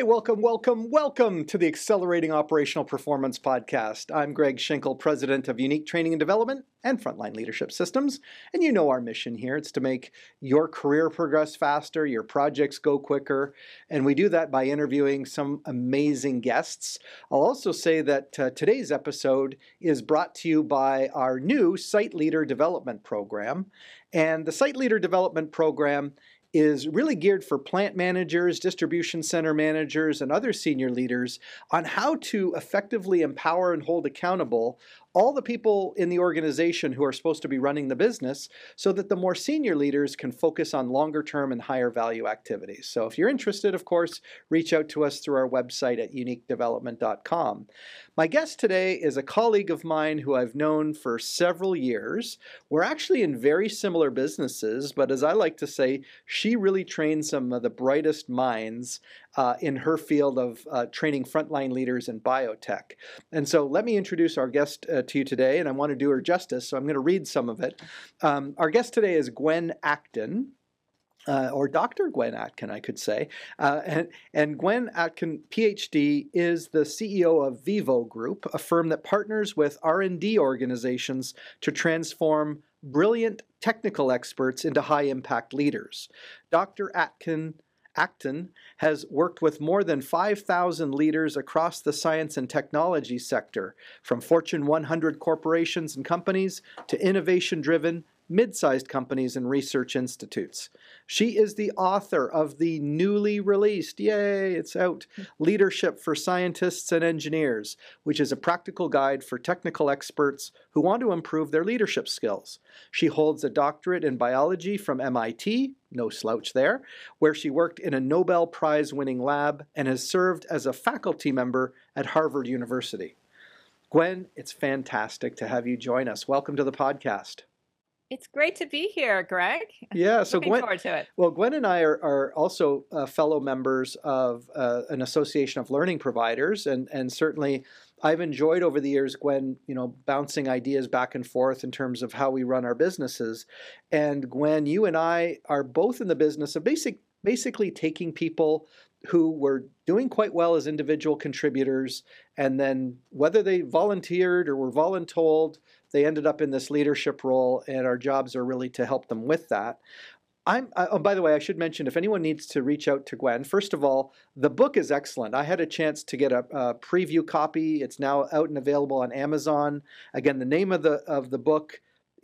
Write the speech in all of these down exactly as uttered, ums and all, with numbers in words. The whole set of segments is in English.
Hi, welcome, welcome, welcome to the Accelerating Operational Performance Podcast. I'm Greg Schinkel, President of Unique Training and Development and Frontline Leadership Systems. And you know our mission here. It's to make your career progress faster, your projects go quicker. And we do that by interviewing some amazing guests. I'll also say that uh, today's episode is brought to you by our new Site Leader Development Program. And the Site Leader Development Program is really geared for plant managers, distribution center managers, and other senior leaders on how to effectively empower and hold accountable all the people in the organization who are supposed to be running the business so that the more senior leaders can focus on longer term and higher value activities. So if you're interested, of course, reach out to us through our website at unique development dot com. My guest today is a colleague of mine who I've known for several years. We're actually in very similar businesses, but as I like to say, she really trained some of the brightest minds uh, in her field of uh, training frontline leaders in biotech. And so let me introduce our guest uh, to you today, and I want to do her justice, so I'm going to read some of it. Um, our guest today is Gwen Atkin. Uh, or Doctor Gwen Atkin, I could say. Uh, and, and Gwen Atkin, P H D, is the C E O of Vivo Group, a firm that partners with R and D organizations to transform brilliant technical experts into high-impact leaders. Doctor Atkin Acton has worked with more than five thousand leaders across the science and technology sector, from Fortune one hundred corporations and companies to innovation-driven, mid-sized companies and research institutes. She is the author of the newly released, yay, it's out, Leadership for Scientists and Engineers, which is a practical guide for technical experts who want to improve their leadership skills. She holds a doctorate in biology from M I T, no slouch there, where she worked in a Nobel Prize-winning lab and has served as a faculty member at Harvard University. Gwen, it's fantastic to have you join us. Welcome to the podcast. It's great to be here, Greg. Yeah, so Looking Gwen, forward to it. Well, Gwen and I are, are also uh, fellow members of uh, an association of learning providers, and and certainly I've enjoyed over the years, Gwen, you know, bouncing ideas back and forth in terms of how we run our businesses. And Gwen, you and I are both in the business of basic, basically taking people who were doing quite well as individual contributors, and then whether they volunteered or were voluntold, they ended up in this leadership role, and our jobs are really to help them with that. I'm, uh, oh, by the way, I should mention, if anyone needs to reach out to Gwen, first of all, the book is excellent. I had a chance to get a, a preview copy. It's now out and available on Amazon. Again, the name of the of the book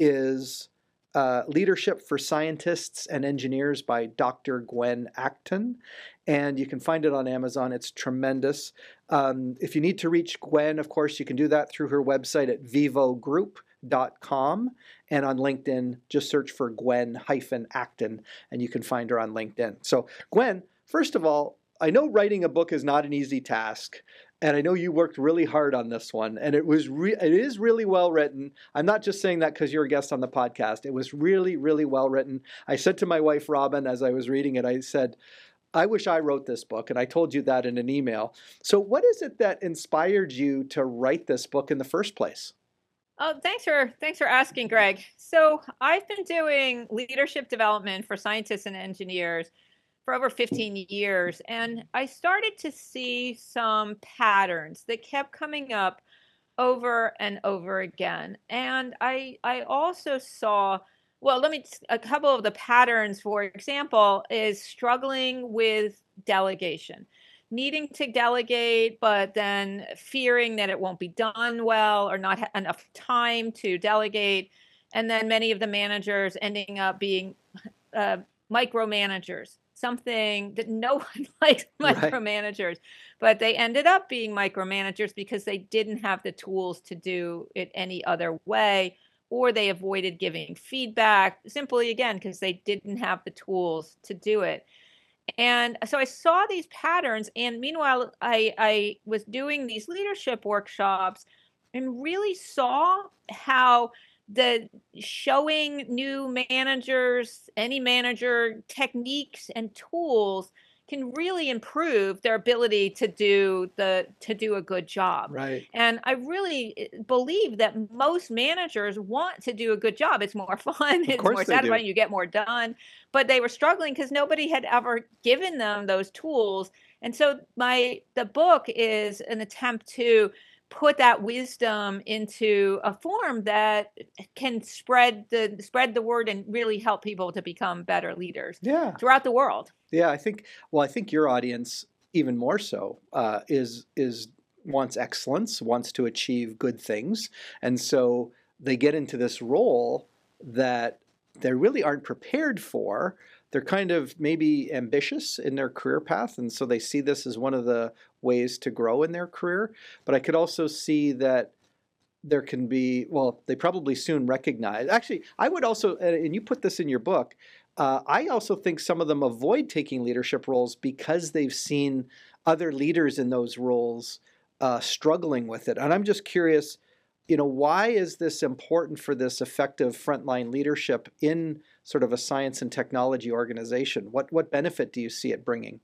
is uh, Leadership for Scientists and Engineers by Doctor Gwen Atkin, and you can find it on Amazon. It's tremendous. Um, if you need to reach Gwen, of course, you can do that through her website at vivo group dot com, and on LinkedIn, just search for Gwen Atkin, and you can find her on LinkedIn. So, Gwen, first of all, I know writing a book is not an easy task, and I know you worked really hard on this one, and it was re- it is really well written. I'm not just saying that because you're a guest on the podcast. It was really, really well written. I said to my wife, Robin, as I was reading it, I said, I wish I wrote this book, and I told you that in an email. So what is it that inspired you to write this book in the first place? Oh, thanks for thanks for asking, Greg. So I've been doing leadership development for scientists and engineers for over fifteen years, and I started to see some patterns that kept coming up over and over again. And I I also saw, well, let me, a couple of the patterns, for example, is struggling with delegation. Needing to delegate, but then fearing that it won't be done well or not ha- enough time to delegate. And then many of the managers ending up being uh, micromanagers, something that no one likes micromanagers, right. But they ended up being micromanagers because they didn't have the tools to do it any other way, or they avoided giving feedback simply, again, because they didn't have the tools to do it. And so I saw these patterns, and meanwhile, I, I was doing these leadership workshops and really saw how the showing new managers, any manager, techniques and tools can really improve their ability to do the to do a good job. Right. And I really believe that most managers want to do a good job. It's more fun, it's more satisfying, you get more done. But they were struggling because nobody had ever given them those tools. And so my the book is an attempt to put that wisdom into a form that can spread the spread the word and really help people to become better leaders Yeah. throughout the world. Yeah, I think, well, I think your audience even more so uh, is is wants excellence, wants to achieve good things. And so they get into this role that they really aren't prepared for. They're kind of maybe ambitious in their career path, and so they see this as one of the ways to grow in their career. But I could also see that there can be, well, they probably soon recognize. Actually, I would also, and you put this in your book, uh, I also think some of them avoid taking leadership roles because they've seen other leaders in those roles uh, struggling with it. And I'm just curious, you know, why is this important for this effective frontline leadership in sort of a science and technology organization? What what benefit do you see it bringing?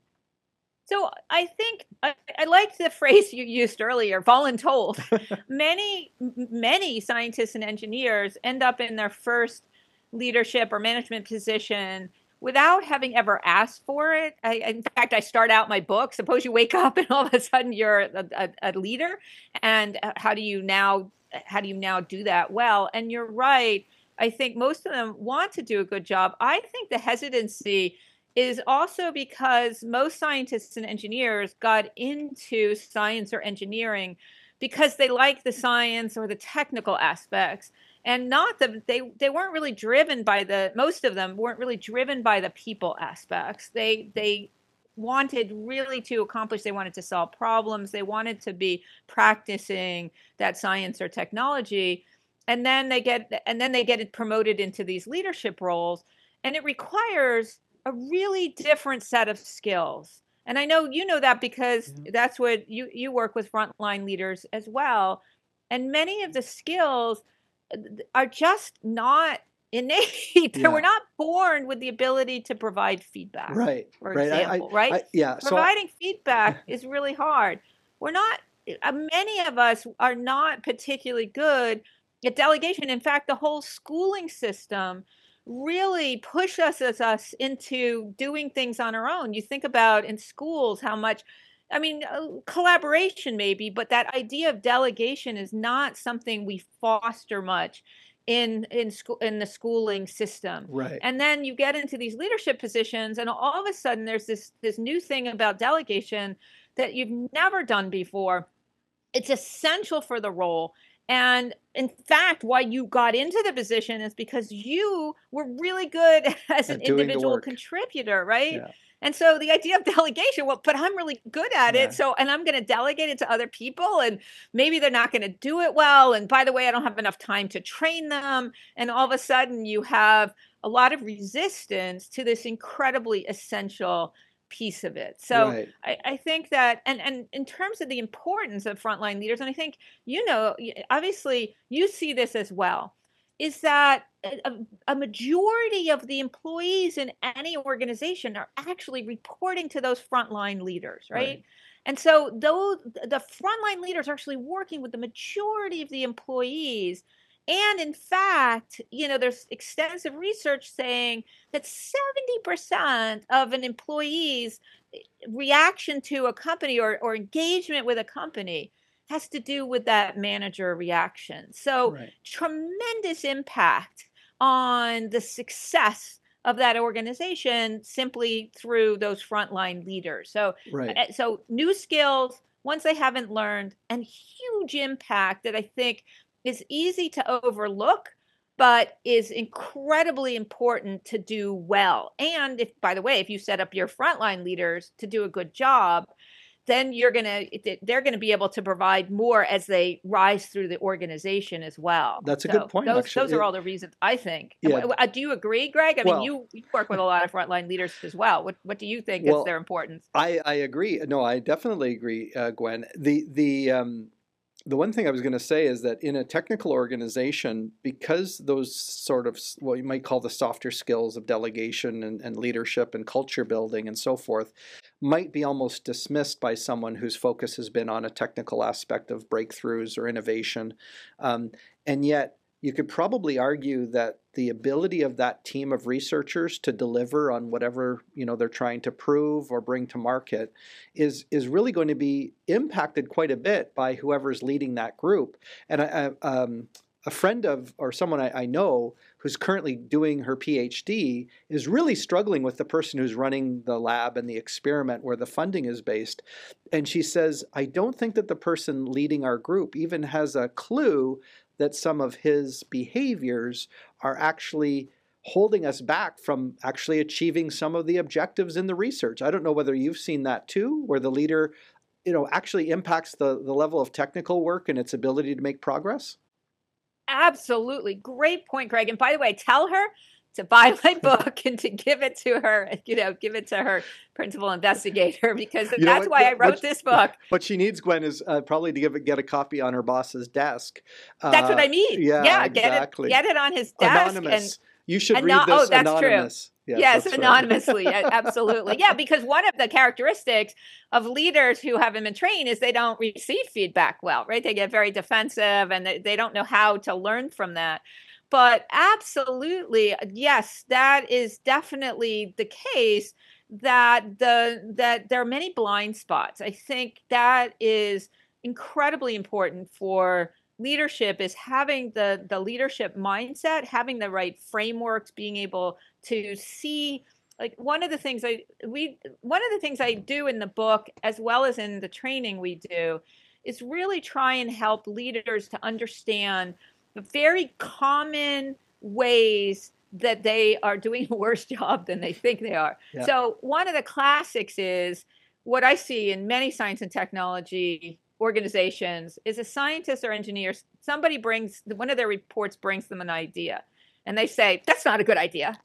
So I think I, I liked the phrase you used earlier, voluntold. many, many scientists and engineers end up in their first leadership or management position without having ever asked for it. I, in fact, I start out my book. Suppose you wake up and all of a sudden you're a, a, a leader, and how do you now how do you now do that well? And you're right. I think most of them want to do a good job. I think the hesitancy is also because most scientists and engineers got into science or engineering because they like the science or the technical aspects, and not the they they weren't really driven by the most of them weren't really driven by the people aspects. They they wanted really to accomplish, they wanted to solve problems, they wanted to be practicing that science or technology, and then they get and then they get promoted into these leadership roles, and it requires a really different set of skills. And I know you know that because Yeah. that's what you you work with frontline leaders as well. And many of the skills uh, are just not innate. They were Yeah. not born with the ability to provide feedback, Right. for Right. I, I, example, right? I yeah. So I, Providing feedback is really hard. We're not, uh, many of us are not particularly good at delegation. In fact, the whole schooling system really pushes us, us into doing things on our own. You think about in schools how much, I mean, uh, collaboration maybe, but that idea of delegation is not something we foster much in in school in the schooling system. right. And then you get into these leadership positions, and all of a sudden there's this this new thing about delegation that you've never done before. It's essential for the role. And in fact, why you got into the position is because you were really good as an At doing the individual work. contributor, right? Yeah. And so the idea of delegation, well, but I'm really good at Yeah. it. So, and I'm going to delegate it to other people, and maybe they're not going to do it well. And by the way, I don't have enough time to train them. And all of a sudden, you have a lot of resistance to this incredibly essential piece of it. So Right. I, I think that, and and in terms of the importance of frontline leaders, and I think you know, y- obviously you see this as well, is that a, a a majority of the employees in any organization are actually reporting to those frontline leaders, Right. right? And so those the frontline leaders are actually working with the majority of the employees. And in fact, you know, there's extensive research saying that seventy percent of an employee's eh, reaction to a company, or, or engagement with a company, has to do with that manager reaction. So Right. tremendous impact on the success of that organization simply through those frontline leaders. So, Right. eh, so new skills, ones they haven't learned, and huge impact that I think is easy to overlook, but is incredibly important to do well. And if, by the way, if you set up your frontline leaders to do a good job, then you're going to, they're going to be able to provide more as they rise through the organization as well. That's a So good point, those, actually. those are It- all the reasons I think. Yeah. W- uh, Do you agree, Greg? I mean, Well, you, you work with a lot of frontline leaders as well. What, what do you think is well, their importance? I, I agree. No, I definitely agree, uh, Gwen. The the um, the one thing I was going to say is that in a technical organization, because those sort of s- what you might call the softer skills of delegation and, and leadership and culture building and so forth might be almost dismissed by someone whose focus has been on a technical aspect of breakthroughs or innovation, um, and yet you could probably argue that the ability of that team of researchers to deliver on whatever, you know, they're trying to prove or bring to market is is really going to be impacted quite a bit by whoever's leading that group. And I, I, um, a friend of, or someone I, I know who's currently doing her PhD is really struggling with the person who's running the lab and the experiment where the funding is based. And she says, I don't think that the person leading our group even has a clue that some of his behaviors are actually holding us back from actually achieving some of the objectives in the research. I don't know whether you've seen that too, where the leader, you know, actually impacts the, the level of technical work and its ability to make progress. Absolutely. Great point, Greg. And by the way, tell her to buy my book and to give it to her, you know, give it to her principal investigator, because You know that's what- why I wrote what- this book. What she needs, Gwen, is uh, probably to give it, get a copy on her boss's desk. That's what Uh, I mean. Yeah, Yeah, get exactly. it, get it on his desk. Anonymous. You should Ano- read oh, this that's true. anonymous. And, Yes, yes, that's right. anonymously. Yeah, absolutely. Yeah, because one of the characteristics of leaders who haven't been trained is they don't receive feedback well, right? They get very defensive and they, they don't know how to learn from that. But absolutely, yes, that is definitely the case, that the that there are many blind spots. I think that is incredibly important for leadership, is having the the leadership mindset, having the right frameworks, being able to see. Like one of the things I we one of the things I do in the book, as well as in the training we do, is really try and help leaders to understand the very common ways that they are doing a worse job than they think they are. Yeah. So one of the classics is what I see in many science and technology organizations is a scientist or engineer, somebody brings, one of their reports brings them an idea, and they say, that's not a good idea.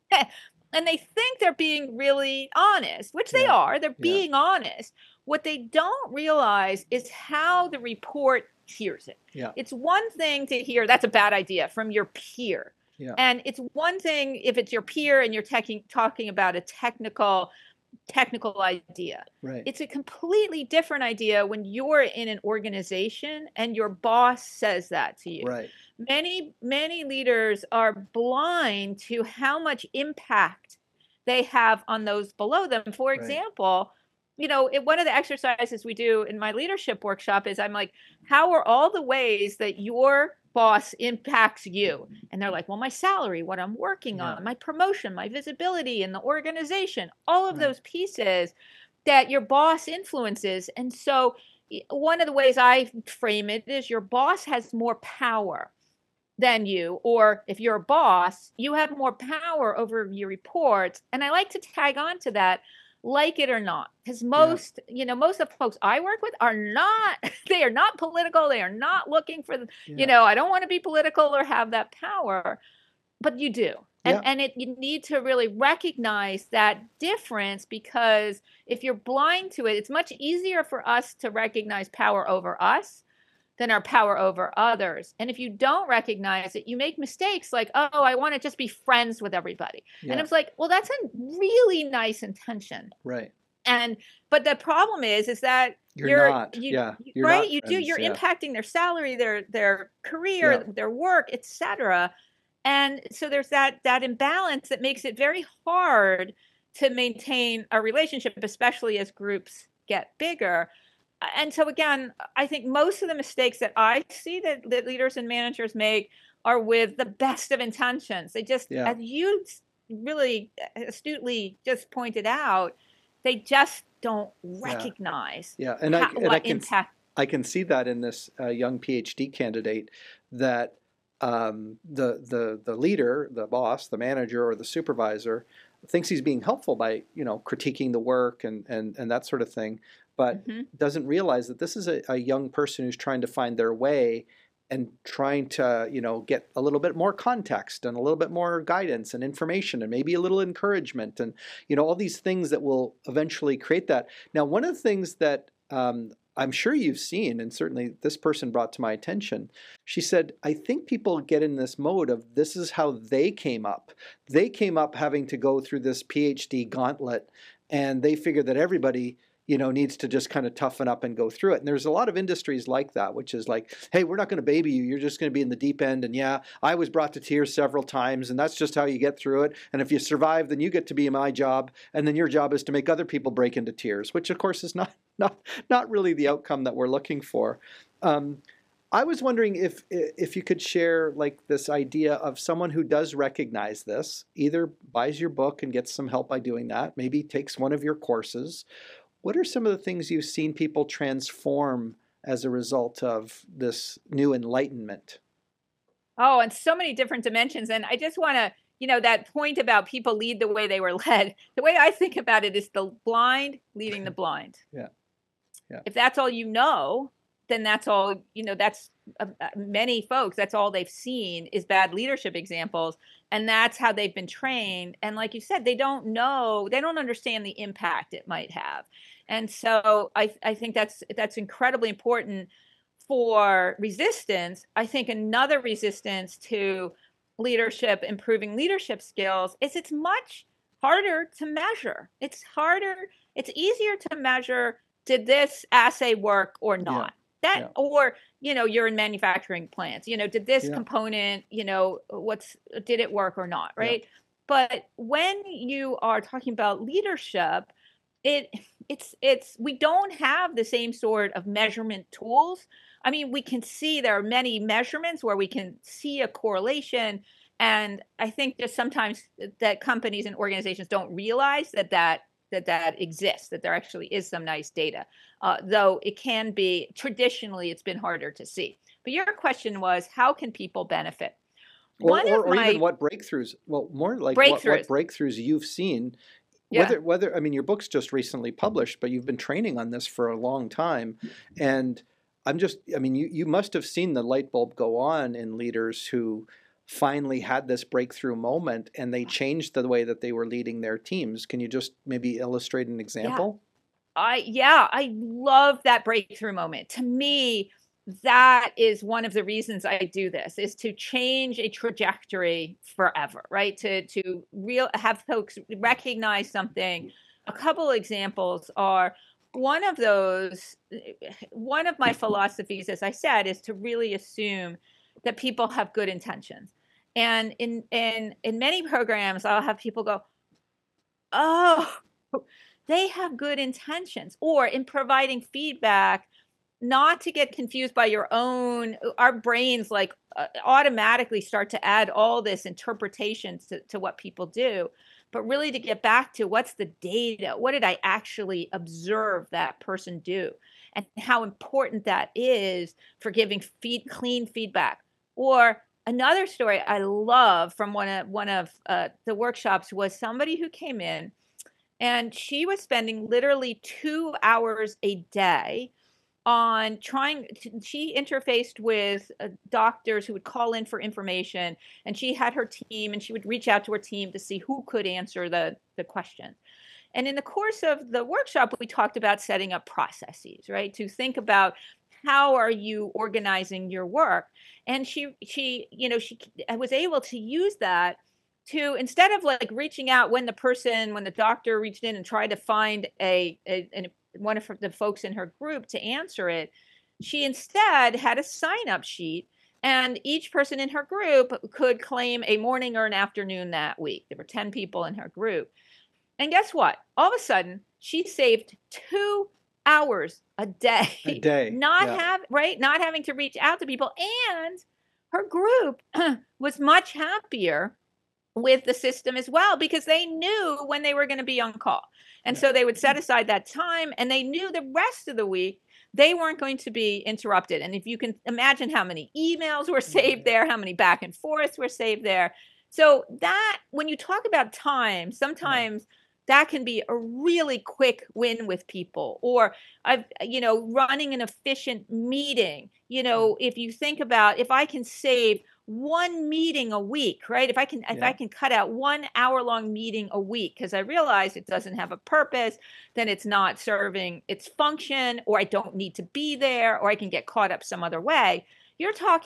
And they think they're being really honest, which they Yeah. are. They're Yeah. being honest. What they don't realize is how the report hears it. Yeah. It's one thing to hear that's a bad idea from your peer. Yeah. And it's one thing if it's your peer and you're taking, talking about a technical technical idea. Right. It's a completely different idea when you're in an organization and your boss says that to you. Right. Many, many leaders are blind to how much impact they have on those below them. For Right. example, you know, it, one of the exercises we do in my leadership workshop is I'm like, how are all the ways that your boss impacts you? And they're like, well, my salary, what I'm working Yeah. on, my promotion, my visibility in the organization, all of Right. those pieces that your boss influences. And so y- one of the ways I frame it is your boss has more power than you, or if you're a boss, you have more power over your reports. And I like to tag on to that, like it or not, because most, you know, most of the folks I work with are not, they are not political. They are not looking for, the, Yeah. you know, I don't want to be political or have that power, but you do. And, Yeah. and it, you need to really recognize that difference, because if you're blind to it, it's much easier for us to recognize power over us than our power over others. And if you don't recognize it, you make mistakes like, oh, I want to just be friends with everybody. Yeah. And it's like, well, that's a really nice intention. Right. And but the problem is, is that You're you're not. you- Yeah. you- You're right. not You do. friends. You're Yeah. impacting their salary, their their career, Yeah. their work, et cetera. And so there's that that imbalance that makes it very hard to maintain a relationship, especially as groups get bigger. And so again, I think most of the mistakes that I see that, that leaders and managers make are with the best of intentions. They just, Yeah. as you really astutely just pointed out, they just don't recognize Yeah. And I, how- and I what can impact. I can see that in this uh, young PhD candidate, that um, the the the leader, the boss, the manager, or the supervisor thinks he's being helpful by, you know, critiquing the work and and and that sort of thing, but Mhm. doesn't realize that this is a, a young person who's trying to find their way and trying to, you know, get a little bit more context and a little bit more guidance and information and maybe a little encouragement and, you know, all these things that will eventually create that. Now, one of the things that um, I'm sure you've seen, and certainly this person brought to my attention, she said, I think people get in this mode of this is how they came up. They came up having to go through this PhD gauntlet, and they figured that everybody, you know, needs to just kind of toughen up and go through it. And there's a lot of industries like that, which is like, hey, we're not going to baby you. You're just going to be in the deep end. And yeah, I was brought to tears several times, and that's just how you get through it. And if you survive, then you get to be my job. And then your job is to make other people break into tears, which of course is not not not really the outcome that we're looking for. Um, I was wondering if if you could share like this idea of someone who does recognize this, either buys your book and gets some help by doing that, maybe takes one of your courses. What are some of the things you've seen people transform as a result of this new enlightenment? Oh, and so many different dimensions. And I just want to, you know, that point about people lead the way they were led. The way I think about it is the blind leading the blind. Yeah. Yeah. If that's all you know, then that's all, you know, that's uh, many folks, that's all they've seen is bad leadership examples. And that's how they've been trained. And like you said, they don't know, they don't understand the impact it might have. And so I, I think that's that's incredibly important for resistance. I think another resistance to leadership, improving leadership skills, is it's much harder to measure. It's harder, it's easier to measure, did this assay work or not? Yeah. That, yeah. Or, you know, you're in manufacturing plants, you know, did this yeah. component, you know, what's, did it work or not, right? Yeah. But when you are talking about leadership, it it's it's we don't have the same sort of measurement tools. I mean, we can see there are many measurements where we can see a correlation, and I think just sometimes that companies and organizations don't realize that that that that exists, that there actually is some nice data, uh, though it can be, traditionally it's been harder to see. But your question was, how can people benefit? Or, or, or even what breakthroughs, well, more like breakthroughs. What, what breakthroughs you've seen. Whether, yeah. whether I mean, your book's just recently published, but you've been training on this for a long time. And I'm just, I mean, you, you must have seen the light bulb go on in leaders who finally had this breakthrough moment and they changed the way that they were leading their teams. Can you just maybe illustrate an example? Yeah. I, yeah, I love that breakthrough moment. To me, that is one of the reasons I do this, is to change a trajectory forever, right? To to real have folks recognize something. A couple examples are, one of those, one of my philosophies, as I said, is to really assume that people have good intentions. And in in in many programs, I'll have people go, oh, they have good intentions. Or in providing feedback, not to get confused by your own, our brains like uh, automatically start to add all this interpretation to, to what people do, but really to get back to what's the data, what did I actually observe that person do, and how important that is for giving feed, clean feedback. Or another story I love from one of, one of uh, the workshops was somebody who came in and she was spending literally two hours a day on trying to, she interfaced with uh, doctors who would call in for information, and she had her team and she would reach out to her team to see who could answer the, the question. And in the course of the workshop, we talked about setting up processes, right? To think about how are you organizing your work? And she, she, you know, she was able to use that to, instead of like reaching out when the person, when the doctor reached in and tried to find a, a an one of the folks in her group to answer it, she instead had a sign-up sheet, and each person in her group could claim a morning or an afternoon that week. There were ten people in her group. And guess what? All of a sudden, she saved two hours a day. A day. Not yeah. have, right? Not having to reach out to people. And her group was much happier with the system as well, because they knew when they were going to be on call. And so they would set aside that time, and they knew the rest of the week they weren't going to be interrupted. And if you can imagine how many emails were saved there, how many back and forths were saved there. So that, when you talk about time, sometimes that can be a really quick win with people. Or I've, you know, running an efficient meeting. You know, if you think about, if I can save one meeting a week, right? If I can, if yeah. I can cut out one hour long meeting a week, because I realize it doesn't have a purpose, then it's not serving its function, or I don't need to be there, or I can get caught up some other way. You're talking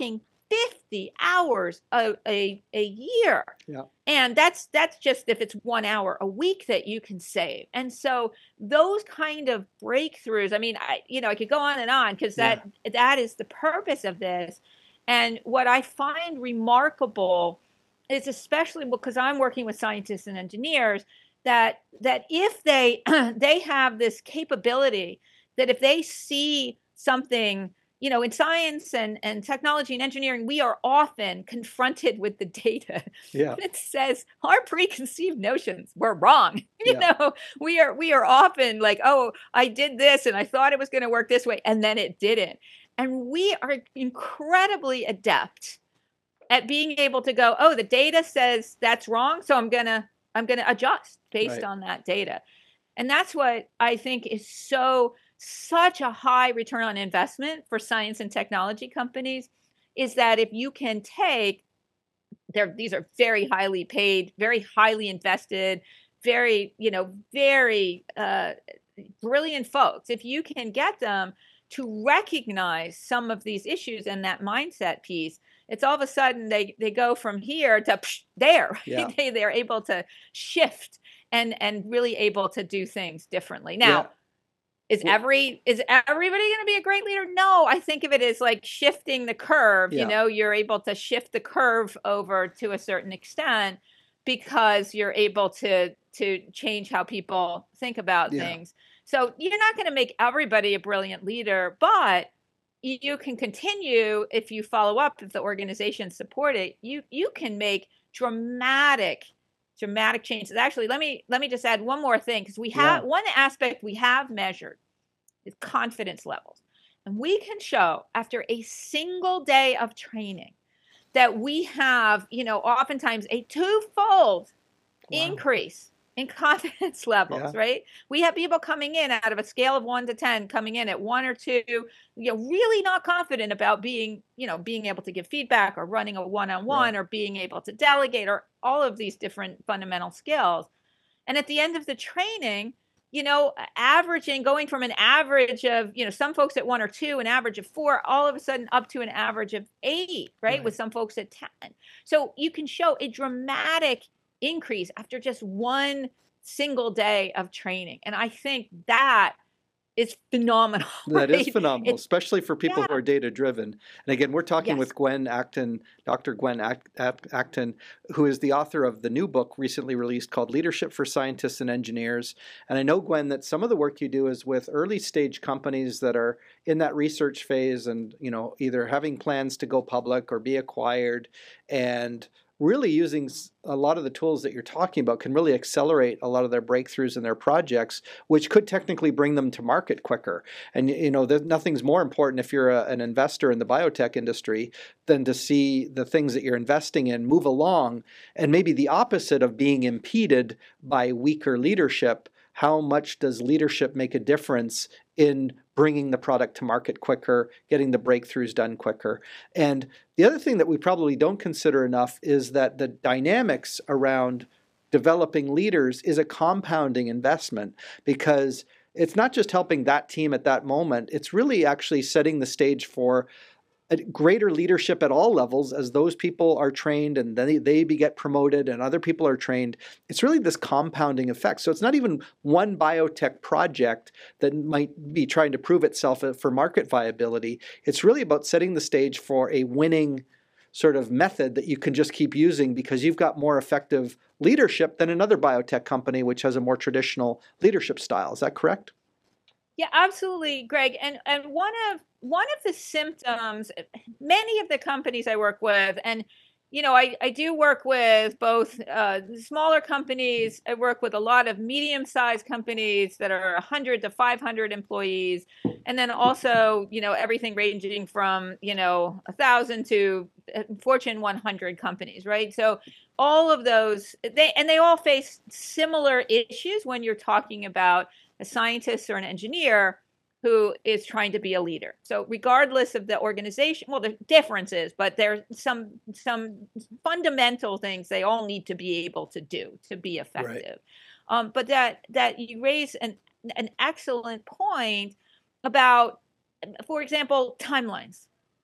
fifty hours a, a, a year. Yeah. And that's that's just if it's one hour a week that you can save. And so those kind of breakthroughs, I mean, I you know, I could go on and on because that yeah. that is the purpose of this. And what I find remarkable is, especially because I'm working with scientists and engineers, that that if they they have this capability, that if they see something, you know, in science and, and technology and engineering, we are often confronted with the data. Yeah. It says our preconceived notions were wrong. You yeah. know, we are we are often like, oh, I did this and I thought it was going to work this way, and then it didn't. And we are incredibly adept at being able to go, oh, the data says that's wrong, so I'm gonna I'm gonna adjust based right. on that data. And that's what I think is so such a high return on investment for science and technology companies, is that if you can take there, these are very highly paid, very highly invested, very, you know, very uh, brilliant folks. If you can get them to recognize some of these issues and that mindset piece, it's all of a sudden they, they go from here to psh, there. Yeah. they, they're able to shift and, and really able to do things differently. Now, yeah. Is every is everybody going to be a great leader? No, I think of it as like shifting the curve. Yeah. You know, you're able to shift the curve over to a certain extent because you're able to to change how people think about yeah. things. So you're not going to make everybody a brilliant leader, but you can continue, if you follow up, if the organizations support it, you you can make dramatic dramatic changes. Actually, let me let me just add one more thing, because we have yeah. one aspect we have measured is confidence levels. And we can show after a single day of training that we have, you know, oftentimes a twofold wow. increase in confidence levels, yeah. right? We have people coming in out of a scale of one to ten, coming in at one or two, you know, really not confident about being, you know, being able to give feedback or running a one-on-one right. or being able to delegate or all of these different fundamental skills. And at the end of the training, you know, averaging, going from an average of, you know, some folks at one or two, an average of four, all of a sudden up to an average of eight, right? right. With some folks at ten. So you can show a dramatic increase after just one single day of training. And I think that is phenomenal. That right? is phenomenal, it's, especially for people yeah. who are data driven. And again, we're talking yes. with Gwen Acton, Doctor Gwen Acton, who is the author of the new book recently released called Leadership for Scientists and Engineers. And I know, Gwen, that some of the work you do is with early stage companies that are in that research phase and, you know, either having plans to go public or be acquired, and really using a lot of the tools that you're talking about can really accelerate a lot of their breakthroughs in their projects, which could technically bring them to market quicker. And, you know, nothing's more important if you're a, an investor in the biotech industry than to see the things that you're investing in move along, and maybe the opposite of being impeded by weaker leadership. How much does leadership make a difference in bringing the product to market quicker, getting the breakthroughs done quicker? And the other thing that we probably don't consider enough is that the dynamics around developing leaders is a compounding investment, because it's not just helping that team at that moment, it's really actually setting the stage for a greater leadership at all levels as those people are trained and then they, they get promoted and other people are trained. It's really this compounding effect. So it's not even one biotech project that might be trying to prove itself for market viability. It's really about setting the stage for a winning sort of method that you can just keep using because you've got more effective leadership than another biotech company which has a more traditional leadership style. Is that correct? Yeah, absolutely, Greg. And and one of one of the symptoms, many of the companies I work with, and you know, I, I do work with both uh, smaller companies. I work with a lot of medium-sized companies that are one hundred to five hundred employees, and then also, you know, everything ranging from, you know, one thousand to Fortune one hundred companies, right? So all of those, they and they all face similar issues when you're talking about a scientist or an engineer who is trying to be a leader. So regardless of the organization, well, there's differences, but there's some some fundamental things they all need to be able to do to be effective. Right. Um, but that that you raise an an excellent point about, for example, timelines.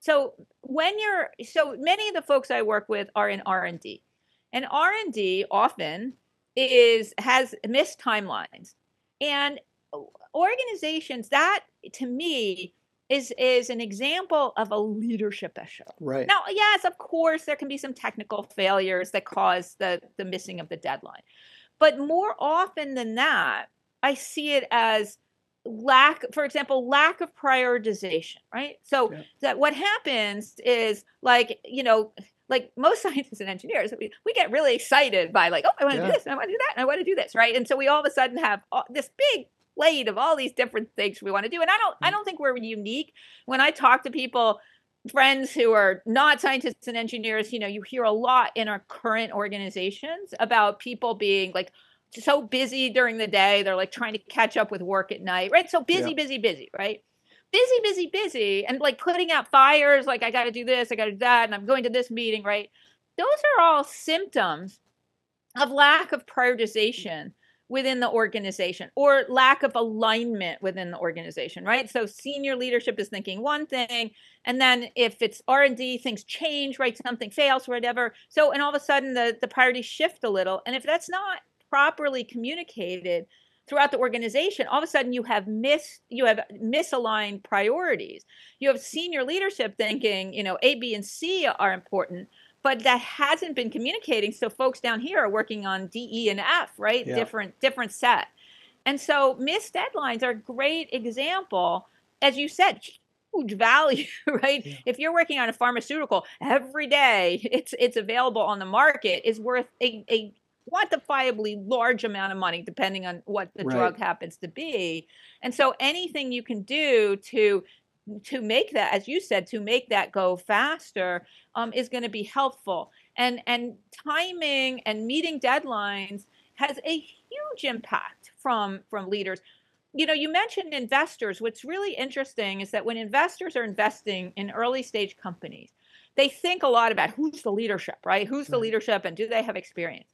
so when you're, so many of the folks I work with are in R and D, and R and D often is, has missed timelines. And organizations, that to me is is an example of a leadership issue. Right. Now, yes, of course, there can be some technical failures that cause the, the missing of the deadline. But more often than that, I see it as lack, for example, lack of prioritization, right? So yeah. that what happens is like, you know, like most scientists and engineers, we, we get really excited by like, oh, I want to yeah. do this, and I want to do that, and I want to do this, right? And so we all of a sudden have all, this big plate of all these different things we want to do. And I don't, I don't think we're unique. When I talk to people, friends who are not scientists and engineers, you know, you hear a lot in our current organizations about people being like so busy during the day. They're like trying to catch up with work at night, right? So busy, yeah. busy, busy, right? Busy, busy, busy. And like putting out fires, like I got to do this, I got to do that, and I'm going to this meeting, right? Those are all symptoms of lack of prioritization within the organization, or lack of alignment within the organization, right? So senior leadership is thinking one thing, and then if it's R and D, things change, right? Something fails, whatever. So, and all of a sudden the, the priorities shift a little. And if that's not properly communicated throughout the organization, all of a sudden you have mis, you have misaligned priorities. You have senior leadership thinking, you know, A, B, and C are important, but that hasn't been communicating. So folks down here are working on D, E, and F, right? Yeah. Different, different set. And so missed deadlines are a great example, as you said, huge value, right? Yeah. If you're working on a pharmaceutical every day, it's it's available on the market, is worth a, a quantifiably large amount of money, depending on what the right. drug happens to be. And so anything you can do to to make that, as you said, to make that go faster um, is going to be helpful. And and timing and meeting deadlines has a huge impact from from leaders. You know, you mentioned investors. What's really interesting is that when investors are investing in early stage companies, they think a lot about who's the leadership, right? Who's the leadership, and do they have experience?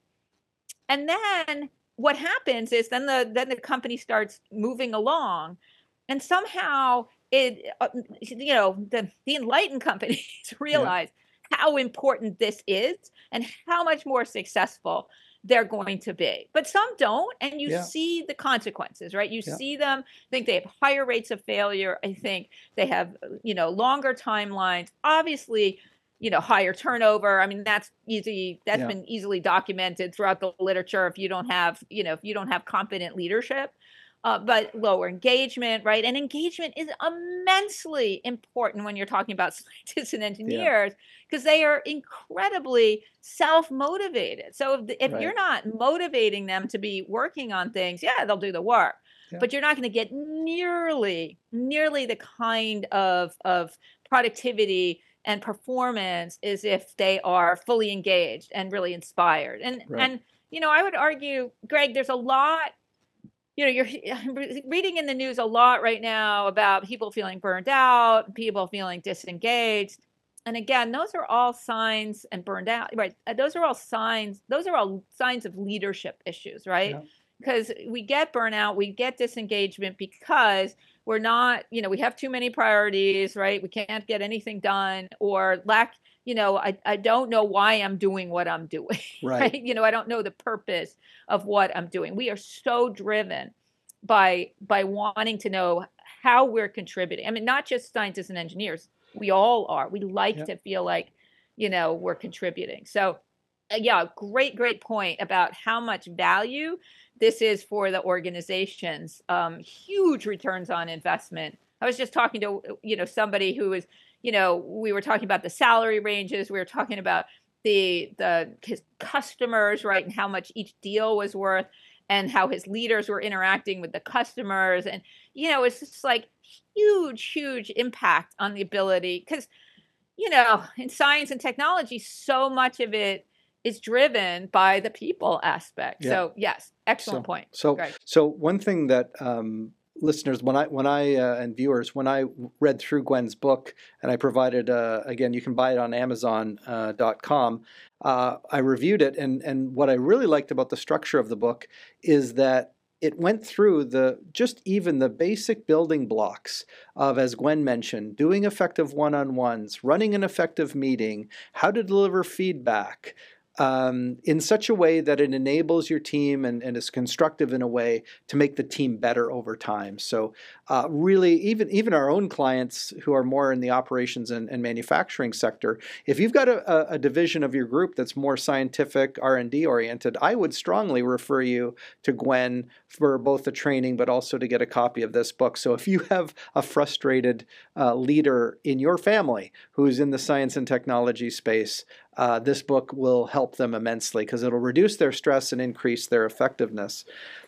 And then what happens is then the then the company starts moving along, and somehow it, uh, you know, the, the enlightened companies realize yeah. how important this is and how much more successful they're going to be. But some don't, and you yeah. see the consequences, right? You yeah. see them, I think they have higher rates of failure. I think they have, you know, longer timelines, obviously, you know, higher turnover. I mean, that's easy. That's yeah. been easily documented throughout the literature. If you don't have, you know, if you don't have competent leadership, Uh, but lower engagement, right? And engagement is immensely important when you're talking about scientists and engineers, because yeah. they are incredibly self-motivated. So if, if right. you're not motivating them to be working on things, yeah, they'll do the work, yeah. but you're not going to get nearly, nearly the kind of, of productivity and performance as if they are fully engaged and really inspired. And, right. and you know, I would argue, Greg, there's a lot. You know, you're reading in the news a lot right now about people feeling burned out, people feeling disengaged. And again, those are all signs, and burned out, right? Those are all signs, those are all signs of leadership issues, right? Yeah. Because we get burnout, we get disengagement because we're not, you know, we have too many priorities, right? We can't get anything done, or lack, you know, I, I don't know why I'm doing what I'm doing, right. right? You know, I don't know the purpose of what I'm doing. We are so driven by by wanting to know how we're contributing. I mean, not just scientists and engineers. We all are. We like yep. to feel like, you know, we're contributing. So, uh, yeah, great, great point about how much value this is for the organizations. Um, huge returns on investment. I was just talking to, you know, somebody who was, you know, we were talking about the salary ranges. We were talking about the the his customers, right, and how much each deal was worth, and how his leaders were interacting with the customers. And, you know, it's just like huge, huge impact on the ability, because, you know, in science and technology, so much of it is driven by the people aspect. Yeah. So yes, excellent so, point. So, Great. so one thing that um, listeners, when I, when I uh, and viewers, when I read through Gwen's book, and I provided, uh, again, you can buy it on Amazon dot com. Uh, I reviewed it, and and what I really liked about the structure of the book is that it went through the just even the basic building blocks of, as Gwen mentioned, doing effective one-on-ones, running an effective meeting, how to deliver feedback, Um, in such a way that it enables your team and, and is constructive in a way to make the team better over time. So uh, really, even even our own clients who are more in the operations and, and manufacturing sector, if you've got a, a division of your group that's more scientific R and D oriented, I would strongly refer you to Gwen for both the training but also to get a copy of this book. So if you have a frustrated uh, leader in your family who's in the science and technology space, Uh, this book will help them immensely because it'll reduce their stress and increase their effectiveness.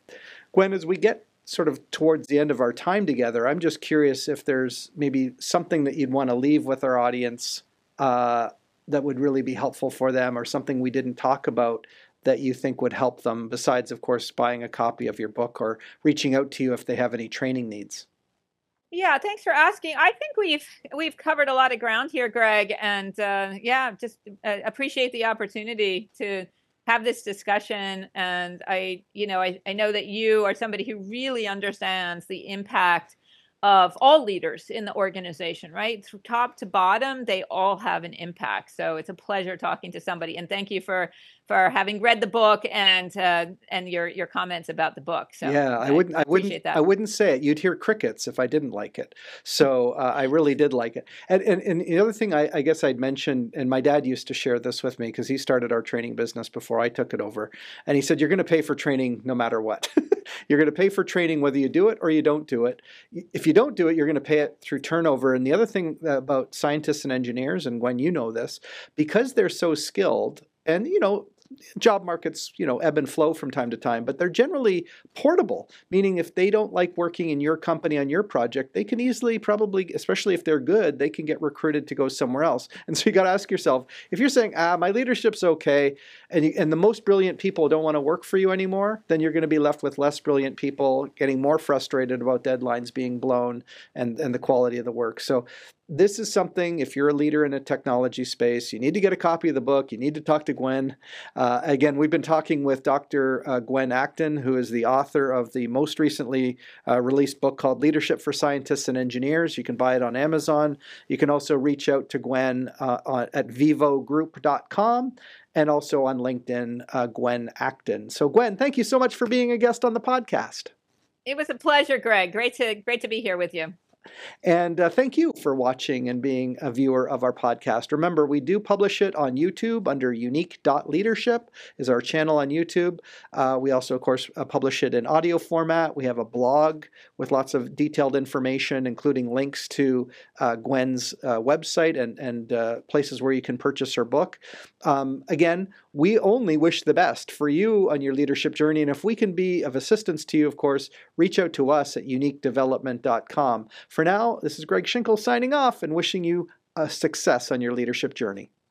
Gwen, as we get sort of towards the end of our time together, I'm just curious if there's maybe something that you'd want to leave with our audience uh, that would really be helpful for them, or something we didn't talk about that you think would help them, besides, of course, buying a copy of your book or reaching out to you if they have any training needs. Yeah, thanks for asking. I think we've we've covered a lot of ground here, Greg, and uh, yeah, just uh, appreciate the opportunity to have this discussion. And I, you know, I, I know that you are somebody who really understands the impact of all leaders in the organization, right? From top to bottom, they all have an impact. So it's a pleasure talking to somebody. And thank you for for having read the book and uh, and your your comments about the book. So yeah, I wouldn't, I wouldn't, that. I wouldn't say it. You'd hear crickets if I didn't like it. So uh, I really did like it. And and, and the other thing I, I guess I'd mention, and my dad used to share this with me because he started our training business before I took it over, and he said, "You're going to pay for training no matter what. You're going to pay for training whether you do it or you don't do it. If you don't do it, you're going to pay it through turnover." And the other thing about scientists and engineers, and Gwen, you know this, because they're so skilled, and you know, job markets, you know, ebb and flow from time to time, but they're generally portable, meaning if they don't like working in your company on your project, they can easily, probably, especially if they're good, they can get recruited to go somewhere else. And so you got to ask yourself, if you're saying, ah, my leadership's okay, and, you, and the most brilliant people don't want to work for you anymore, then you're going to be left with less brilliant people getting more frustrated about deadlines being blown and, and the quality of the work. So this is something, if you're a leader in a technology space, you need to get a copy of the book. You need to talk to Gwen. Uh, again, we've been talking with Doctor Uh, Gwen Acton, who is the author of the most recently uh, released book called Leadership for Scientists and Engineers. You can buy it on Amazon. You can also reach out to Gwen uh, on, at vivo group dot com and also on LinkedIn, uh, Gwen Acton. So Gwen, thank you so much for being a guest on the podcast. It was a pleasure, Greg. Great to great to be here with you. And uh, thank you for watching and being a viewer of our podcast. Remember, we do publish it on YouTube under unique dot leadership is our channel on YouTube. Uh, we also, of course, uh, publish it in audio format. We have a blog with lots of detailed information, including links to uh, Gwen's uh, website and, and uh, places where you can purchase her book. Um, again, we only wish the best for you on your leadership journey. And if we can be of assistance to you, of course, reach out to us at unique development dot com. For now, this is Greg Schinkel signing off and wishing you a success on your leadership journey.